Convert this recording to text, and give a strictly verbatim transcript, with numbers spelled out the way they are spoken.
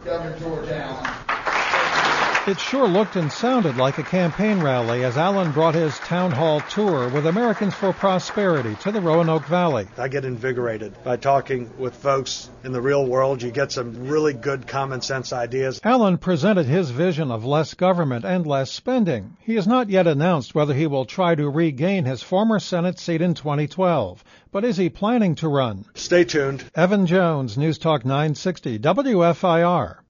Governor George Allen. It sure looked and sounded like a campaign rally as Allen brought his town hall tour with Americans for Prosperity to the Roanoke Valley. I get invigorated by talking with folks in the real world. You get some really good common sense ideas. Allen presented his vision of less government and less spending. He has not yet announced whether he will try to regain his former Senate seat in twenty twelve. But is he planning to run? Stay tuned. Evan Jones, News Talk nine sixty, W F I R.